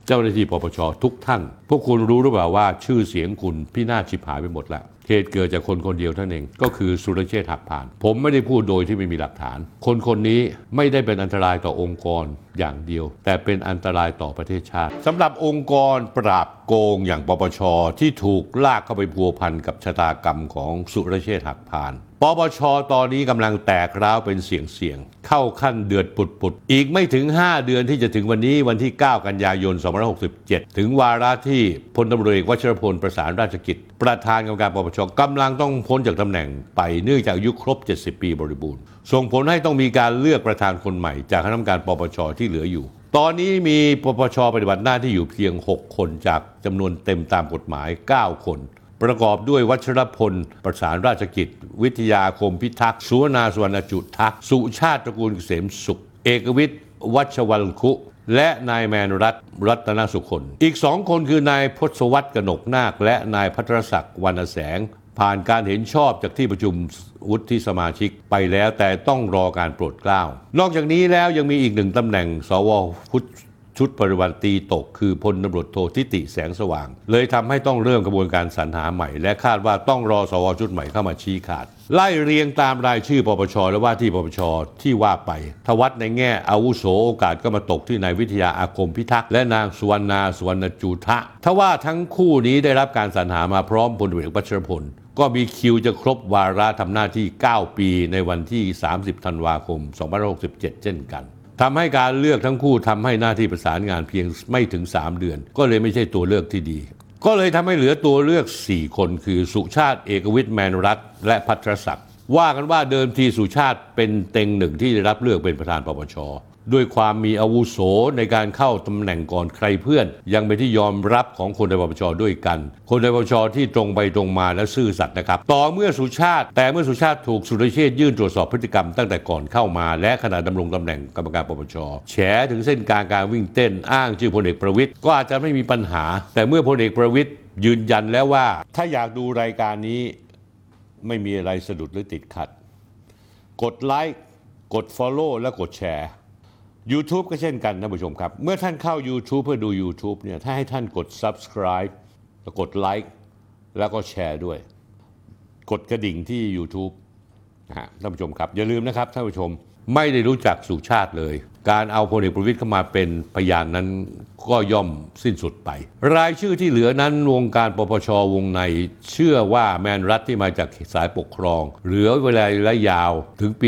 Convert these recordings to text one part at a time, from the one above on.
เจ้าหน้าที่ปปชทุกท่านพวกคุณรู้หรือเปล่าว่าชื่อเสียงคุณพินาศชิบหายไปหมดแล้วเหตุเกิดจากคนคนเดียวเท่านั้นเองก็คือสุรเชษฐ์หักพานผมไม่ได้พูดโดยที่ไม่มีหลักฐานคนคนนี้ไม่ได้เป็นอันตรายต่อองค์กรอย่างเดียวแต่เป็นอันตรายต่อประเทศชาติสำหรับองค์กรปราบโกงอย่างปปชที่ถูกลากเข้าไปพัวพันกับชะตากรรมของสุรเชษฐ์หักพานปปชตอนนี้กำลังแตกร้าวเป็นเสี่ยงเข้าขั้นเดือดปุดอีกไม่ถึง5 เดือนที่จะถึงวันนี้วันที่9 กันยายน 2567ถึงวาระที่พลตำรวจเอกวชรพลประสานราชกิจประธานกรรมการปปชกำลังต้องพ้นจากตำแหน่งไปเนื่องจากอายุครบ70 ปีบริบูรณ์ส่งผลให้ต้องมีการเลือกประธานคนใหม่จากคณะกรรมการปปชที่เหลืออยู่ตอนนี้มีปปชปฏิบัติหน้าที่อยู่เพียง6 คนจากจำนวนเต็มตามกฎหมาย9 คนประกอบด้วยวชรพลประสานราชกิจวิทยาคมพิทักษ์สุวรรณาสุวรรณจุทักษ์สุชาติตระกูลเกษมสุขเอกวิทย์วัชวัลคุและนายแมนรัตนสุคนอีก2 คนคือนายพศวัตรกนกนาคและนายภัทรศักดิ์วรรณแสงผ่านการเห็นชอบจากที่ประชุมวุฒิสมาชิกไปแล้วแต่ต้องรอการโปรดเกล้านอกจากนี้แล้วยังมีอีก1 ตำแหน่งสวชุดปฏิบัติตีตกคือพลตำรวจโททิติแสงสว่างเลยทำให้ต้องเริ่มกระบวนการสรรหาใหม่และคาดว่าต้องรอสวชุดใหม่เข้ามาชี้ขาดไล่เรียงตามรายชื่อปปชและว่าที่ปปชที่ว่าไปทวัดในแง่อาวุโสโอกาสก็มาตกที่นายวิทยาอาคมพิทักษ์และนางสุวรรณาสุวรรณจูทะทว่าทั้งคู่นี้ได้รับการสรรหามาพร้อมพลตำรวจเอกวชรพลก็มีคิวจะครบวาระทำหน้าที่9 ปีในวันที่30 ธันวาคม 2567เช่นกันทำให้การเลือกทั้งคู่ทำให้หน้าที่ประสานงานเพียงไม่ถึง3 เดือนก็เลยไม่ใช่ตัวเลือกที่ดีก็เลยทำให้เหลือตัวเลือก4 คนคือสุชาติเอกวิทย์แมนรัตน์และภัทรศักดิ์ว่ากันว่าเดิมทีสุชาติเป็นเต็ง1ที่ได้รับเลือกเป็นประธานปปชด้วยความมีอาวุโสในการเข้าตำแหน่งก่อนใครเพื่อนยังเป็นที่ยอมรับของคนในปปชด้วยกันคนในปปชที่ตรงไปตรงมาและซื่อสัตย์นะครับแต่เมื่อสุชาติถูกสุรเชษฐ์ยื่นตรวจสอบพฤติกรรมตั้งแต่ก่อนเข้ามาและขณะดำรงตำแหน่งกรรมการปปชแฉถึงเส้นการวิ่งเต้นอ้างชื่อพลเอกประวิตรก็อาจจะไม่มีปัญหาแต่เมื่อพลเอกประวิตรยืนยันแล้วว่าถ้าอยากดูรายการนี้ไม่มีอะไรสะดุดหรือติดขัดกดไลค์กด Follow และกดแชร์YouTube ก็เช่นกันท่านผู้ชมครับเมื่อท่านเข้า YouTube เพื่อดู YouTube เนี่ยถ้าให้ท่านกด Subscribe แล้วกดไลค์แล้วก็แชร์ด้วยกดกระดิ่งที่ YouTube ท่านผู้ชมครับอย่าลืมนะครับท่านผู้ชมไม่ได้รู้จักสุชาติเลยการเอาพลเอกประวิตรเข้ามาเป็นพยานนั้นก็ย่อมสิ้นสุดไปรายชื่อที่เหลือนั้นวงการปปชวงในเชื่อว่าแมนรัฐที่มาจากสายปกครองเหลือเวลาระยะยาวถึงปี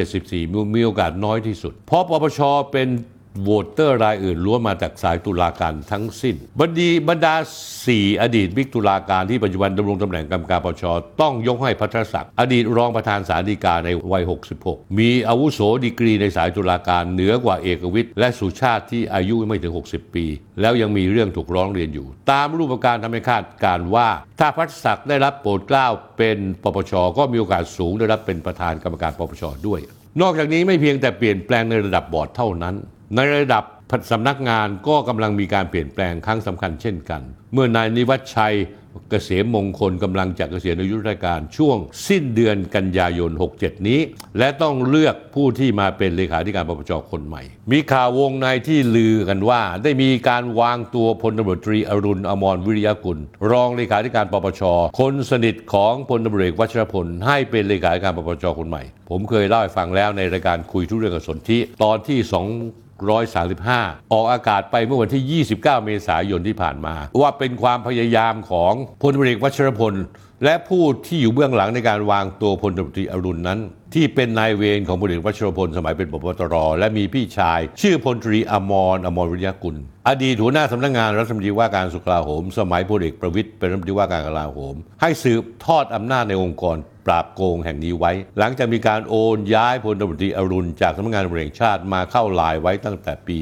2574 มีโอกาสน้อยที่สุดเพราะปปชเป็นโหวตเตอร์รายอื่นล้วนมาจากสายตุลาการทั้งสิ้นบรรดา4 อดีตบิ๊กตุลาการที่ปัจจุบันดำรงตำแหน่งกรรมการปปชต้องยกให้ภัทรศักดิ์อดีตรองประธานศาลฎีกาในวัย66มีอาวุโสดีกรีในสายตุลาการเหนือกว่าเอกวิทย์และสุชาติที่อายุไม่ถึง60 ปีแล้วยังมีเรื่องถูกร้องเรียนอยู่ตามรูปการทำให้คาดการว่าถ้าภัทรศักดิ์ได้รับโปรดเกล้าเป็นปปชก็มีโอกาสสูงได้รับเป็นประธานกรรมการปปชด้วยนอกจากนี้ไม่เพียงแต่เปลี่ยนแปลงในระดับบอร์ดเท่านั้นในระดับสำนักงานก็กำลังมีการเปลี่ยนแปลงครั้งสำคัญเช่นกันเมื่อนายนิวัฒชัยเกษมมงคลกำลังจะเกษียณอายุราชการช่วงสิ้นเดือนกันยายน 67 นี้และต้องเลือกผู้ที่มาเป็นเลขาธิการปปชคนใหม่มีข่าววงในที่ลือกันว่าได้มีการวางตัวพลตำรวจตรีอรุณอมรวิริยกุลรองเลขาธิการปปชคนสนิทของพลตำรวจเอกวชรพลให้เป็นเลขาธิการปปชคนใหม่ผมเคยเล่าให้ฟังแล้วในรายการคุยทุกเรื่องกับสนธิตอนที่135ออกอากาศไปเมื่อวันที่ 29 เมษายนที่ผ่านมาว่าเป็นความพยายามของพลตำรวจเอกวชรพลและผู้ที่อยู่เบื้องหลังในการวางตัวพลตำรวจตรีอรุณนั้นที่เป็นนายเวรของพลเอกวชรพลสมัยเป็นผบ.ตร.และมีพี่ชายชื่อพลตรีอมรวิริยกุลอดีตหัวหน้าสำนักงานรัฐมนตรีว่าการกระทรวงกลาโหมสมัยพลเอกประวิตรเป็นรัฐมนตรีว่าการกลาโหมให้สืบทอดอำนาจในองค์กรปราบโกงแห่งนี้ไว้หลังจากมีการโอนย้ายพลตำรวจตรีอรุณจากสำนักงานตำรวจแห่งชาติมาเข้าลายไว้ตั้งแต่ปี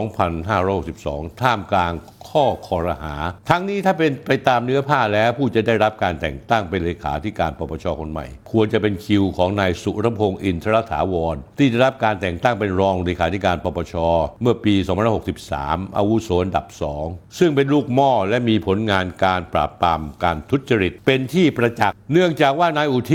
2562 ท่ามกลางข้อคอรหาทั้งนี้ถ้าเป็นไปตามเนื้อผ้าแล้วผู้จะได้รับการแต่งตั้งเป็นเลขาธิการปปชคนใหม่ควรจะเป็นคิวของนายสุรพงษ์อินทรถาวรที่ได้รับการแต่งตั้งเป็นรองเลขาธิการปปชเมื่อปี 2563 อาวุโสอันดับ 2ซึ่งเป็นลูกหม้อและมีผลงานการปราบปรามการทุจริตเป็นที่ประจักษ์เนื่องจากว่านายอุทิศ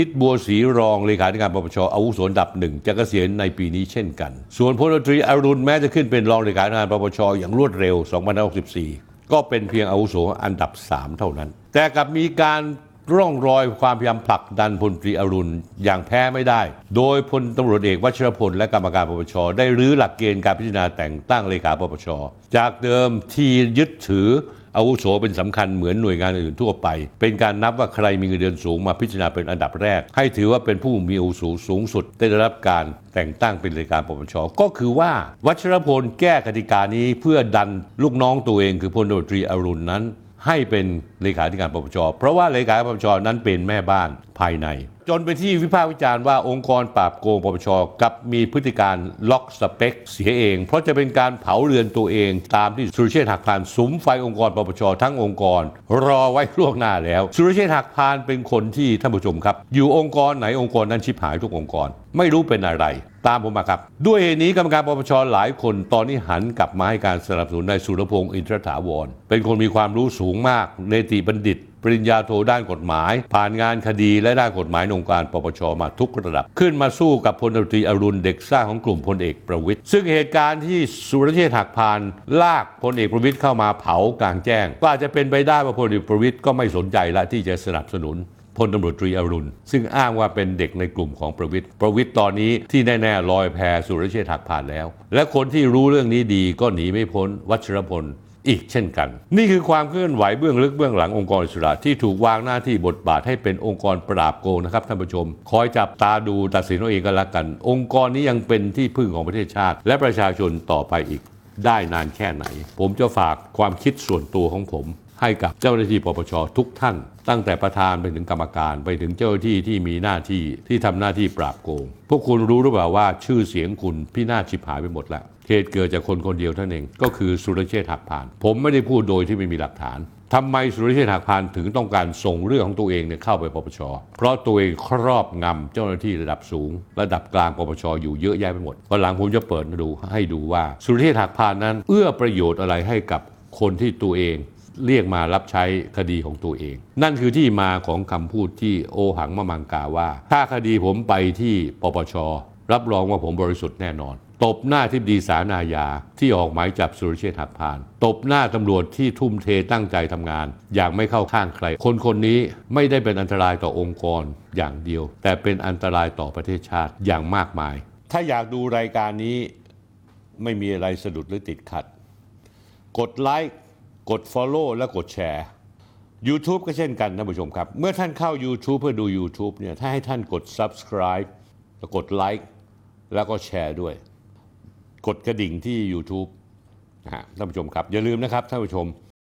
ทิตบัวศรีรองเลขาธิการปปชอาวุโสอันดับหนึ่งจะเกษียณในปีนี้เช่นกันส่วนพลตรีอรุณแม้จะขึ้นเป็นรองเลขาธิการปปชอย่างรวดเร็ว2564ก็เป็นเพียงอาวุโสอันดับ3เท่านั้นแต่กลับมีการร่องรอยความพยายามผลักดันพลตรีอรุณอย่างแพ้ไม่ได้โดยพลตำรวจเอกวชรพลและกรรมการปปชได้รื้อหลักเกณฑ์การพิจารณาแต่งตั้งเลขาปปชจากเดิมที่ยึดถืออาวุโสเป็นสำคัญเหมือนหน่วยงานอื่นทั่วไปเป็นการนับว่าใครมีเงินเดือนสูงมาพิจารณาเป็นอันดับแรกให้ถือว่าเป็นผู้มีอาวุโสสูงสุดได้รับการแต่งตั้งเป็นเลขาปปชก็คือว่าวัชรพลแก้กติกานี้เพื่อดันลูกน้องตัวเองคือพลตำรวจตรีอรุณนั้นให้เป็นเลขาธิการปปชเพราะว่าเลขาปปชนั้นเป็นแม่บ้านภายในจนเป็นที่วิพากษ์วิจารณ์ว่าองค์กรปราบโกงปปชกับมีพฤติการล็อกสเปคเสียเองเพราะจะเป็นการเผาเรือนตัวเองตามที่สุรเชษฐ์หักพานสุมไฟองค์กรปปชทั้งองค์กรรอไว้ล่วงหน้าแล้วสุรเชษฐ์หักพานเป็นคนที่ท่านผู้ชมครับอยู่องค์กรไหนองค์กรนั้นชิบหายทุกองค์กรไม่รู้เป็นอะไรตามผมมาครับด้วยเหตุนี้กรรมการปปชหลายคนตอนนี้หันกลับมาให้การสนับสนุนนายสุรพงษ์อินทรถาวรเป็นคนมีความรู้สูงมากเนติบัณฑิตปริญญาโทด้านกฎหมายผ่านงานคดีและด้านกฎหมายในองค์การปปชมาทุกระดับขึ้นมาสู้กับพลตรีอรุณเด็กสร้างของกลุ่มพลเอกประวิตรซึ่งเหตุการณ์ที่สุรเชษฐ์หักพานลากพลเอกประวิตรเข้ามาเผากลางแจ้งก็อาจจะเป็นไปได้ว่าพลเอกประวิตรก็ไม่สนใจละที่จะสนับสนุนพลตำรวจตรีอรุณซึ่งอ้างว่าเป็นเด็กในกลุ่มของประวิตรตอนนี้ที่แน่ๆลอยแพสุรเชษฐ์หักพานแล้วและคนที่รู้เรื่องนี้ดีก็หนีไม่พ้นวัชรพลอีกเช่นกันนี่คือความเคลื่อนไหวเบื้องลึกเบื้องหลังองค์กรอิสระที่ถูกวางหน้าที่บทบาทให้เป็นองค์กรปราบโกงนะครับท่านผู้ชมคอยจับตาดูตัดสินเอาเองก็แล้วกันองค์กรนี้ยังเป็นที่พึ่งของประเทศชาติและประชาชนต่อไปอีกได้นานแค่ไหนผมจะฝากความคิดส่วนตัวของผมให้กับเจ้าหน้าที่ปปชทุกท่านตั้งแต่ประธานไปถึงกรรมการไปถึงเจ้าหน้าที่ที่มีหน้าที่ที่ทำหน้าที่ปราบโกงพวกคุณรู้หรือเปล่าว่าชื่อเสียงคุณพินาศชิบหายไปหมดแล้วเหตุเกิดจากคนคนเดียวเท่านั้นเองก็คือสุรเชษฐ์หักพานผมไม่ได้พูดโดยที่ไม่มีหลักฐานทำไมสุรเชษฐ์หักพานถึงต้องการส่งเรื่องของตัวเองเข้าไปปปชเพราะตัวเองครอบงำเจ้าหน้าที่ระดับสูงระดับกลางปปชอยู่เยอะแยะไปหมดวันหลังผมจะเปิดดูให้ดูว่าสุรเชษฐ์หักพานนั้นเอื้อประโยชน์อะไรให้กับคนที่ตัวเองเรียกมารับใช้คดีของตัวเองนั่นคือที่มาของคำพูดที่โอหังมะมังกาว่าถ้าคดีผมไปที่ปปชรับรองว่าผมบริสุทธิ์แน่นอนตบหน้าทิบดีศาลอาญาที่ออกหมายจับสุรเชษฐ์หักพานตบหน้าตำรวจที่ทุ่มเทตั้งใจทำงานอย่างไม่เข้าข้างใครคนนี้ไม่ได้เป็นอันตรายต่อองค์กรอย่างเดียวแต่เป็นอันตรายต่อประเทศชาติอย่างมากมายถ้าอยากดูรายการนี้ไม่มีอะไรสะดุดหรือติดขัดกดไลค์กด Follow และกดแชร์ YouTube ก็เช่นกันท่านผู้ชมครับเมื่อท่านเข้า YouTube เพื่อดู YouTube เนี่ยถ้าให้ท่านกด Subscribe แล้วกดไลค์แล้วก็แชร์ด้วยกดกระดิ่งที่ YouTube นะฮะท่านผู้ชมครับอย่าลืมนะครับท่านผู้ชม